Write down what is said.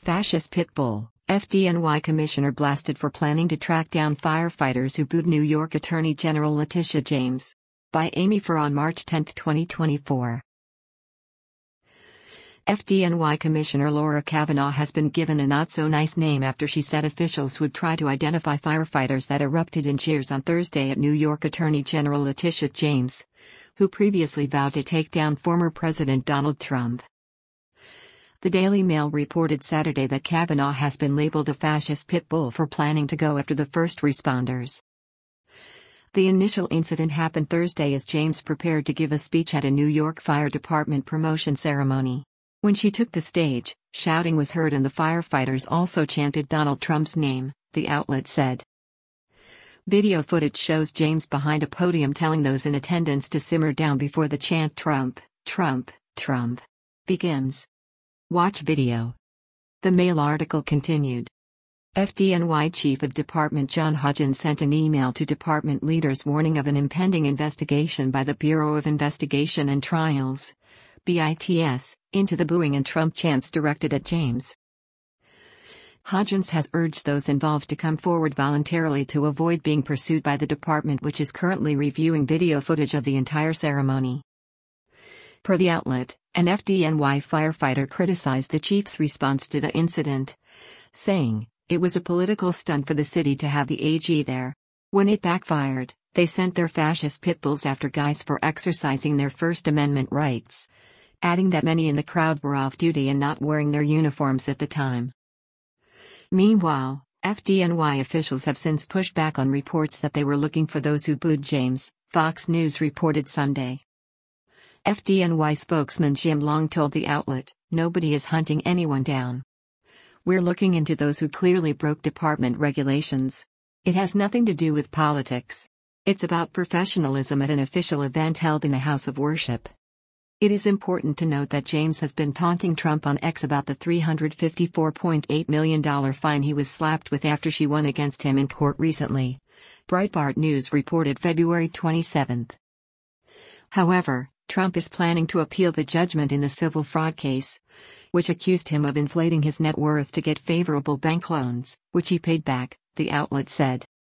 Fascist pit bull, FDNY commissioner blasted for planning to track down firefighters who booed New York Attorney General Letitia James. By Amy Farr on March 10, 2024. FDNY Commissioner Laura Kavanaugh has been given a not-so-nice name after she said officials would try to identify firefighters that erupted in cheers on Thursday at New York Attorney General Letitia James, who previously vowed to take down former President Donald Trump. The Daily Mail reported Saturday that Kavanaugh has been labeled a fascist pit bull for planning to go after the first responders. The initial incident happened Thursday as James prepared to give a speech at a New York Fire Department promotion ceremony. When she took the stage, shouting was heard and the firefighters also chanted Donald Trump's name, the outlet said. Video footage shows James behind a podium telling those in attendance to simmer down before the chant Trump, Trump, Trump begins. Watch video. The Mail article continued. FDNY Chief of Department John Hodgins sent an email to department leaders warning of an impending investigation by the Bureau of Investigation and Trials, BITS, into the booing and Trump chants directed at James. Hodgins has urged those involved to come forward voluntarily to avoid being pursued by the department, which is currently reviewing video footage of the entire ceremony. Per the outlet, an FDNY firefighter criticized the chief's response to the incident, saying, "It was a political stunt for the city to have the AG there. When it backfired, they sent their fascist pit bulls after guys for exercising their First Amendment rights," adding that many in the crowd were off duty and not wearing their uniforms at the time. Meanwhile, FDNY officials have since pushed back on reports that they were looking for those who booed James, Fox News reported Sunday. FDNY spokesman Jim Long told the outlet, "Nobody is hunting anyone down. We're looking into those who clearly broke department regulations. It has nothing to do with politics. It's about professionalism at an official event held in a house of worship." It is important to note that James has been taunting Trump on X about the $354.8 million fine he was slapped with after she won against him in court recently, Breitbart News reported February 27. However, Trump is planning to appeal the judgment in the civil fraud case, which accused him of inflating his net worth to get favorable bank loans, which he paid back, the outlet said.